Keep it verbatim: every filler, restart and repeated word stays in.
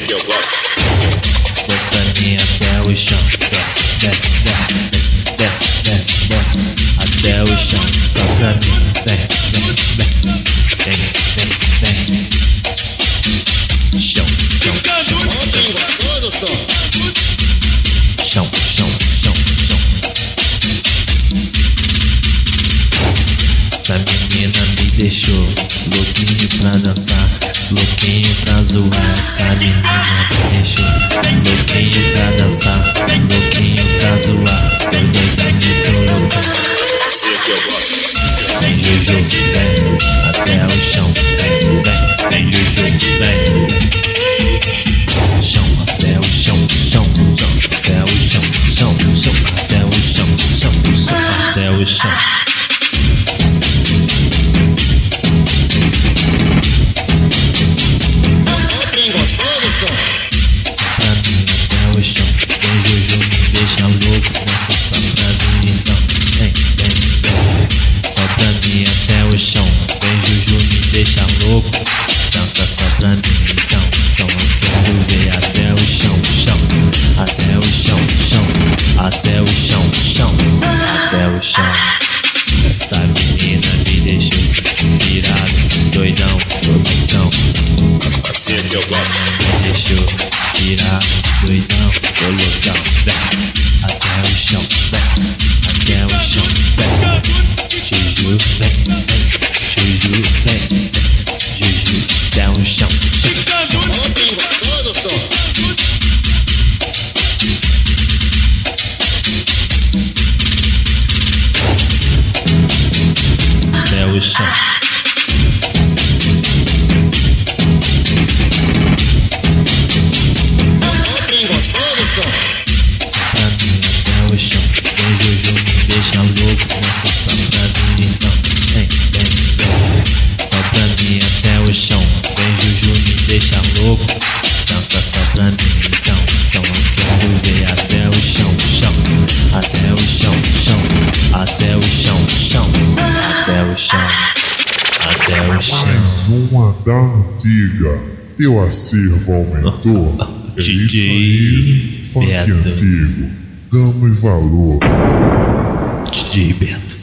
que eu gosto. Desce pra mim até o chão. Desce, desce, desce, desce, desce, desce, até o chão. Só pra mim. Vem, vem, vem, vem, vem, vem. Chão, chão, chão, chão. Chão, chão, chão, chão. Essa menina me deixou louquinho pra dançar, louquinho pra zoar. Essa menina me deixou louquinho pra dançar, louquinho pra zoar. Tô doidinho, tô louco. Assim que eu gosto. Vem Juju, vem até o chão. Vem, vem, vem Juju, vem. Chão, até o chão, chão, chão, até o chão, chão, chão, até o chão, chão, chão, até o chão. Chão, vem Juju me deixa louco. Dança só pra mim então. Então eu quero ver até o chão, chão, até o chão, chão, até o chão, chão, até o chão. Essa menina me deixou virado, doidão, loucão. Assim que eu gosto. Me deixou virado, doidão, loucão. Vem até o chão, vem até o chão, vem. Juju, vem, vem, Juju, vem, Juju, até o chão, chão, chão. Até o chão. Só pra mim até o chão. Vem Juju me deixa louco. Dança só pra mim então. Vem, vem, vem. Só pra mim até o chão. Vem Juju me deixa louco. Dança só pra mim então. Então eu quero ver até o chão, chão, até o chão, chão, até o chão, chão, até o chão, até o chão. Mais uma da antiga. Teu acervo aumentou. É D J isso aí. Funk Beto. antigo. Gama e valor. D J Beto.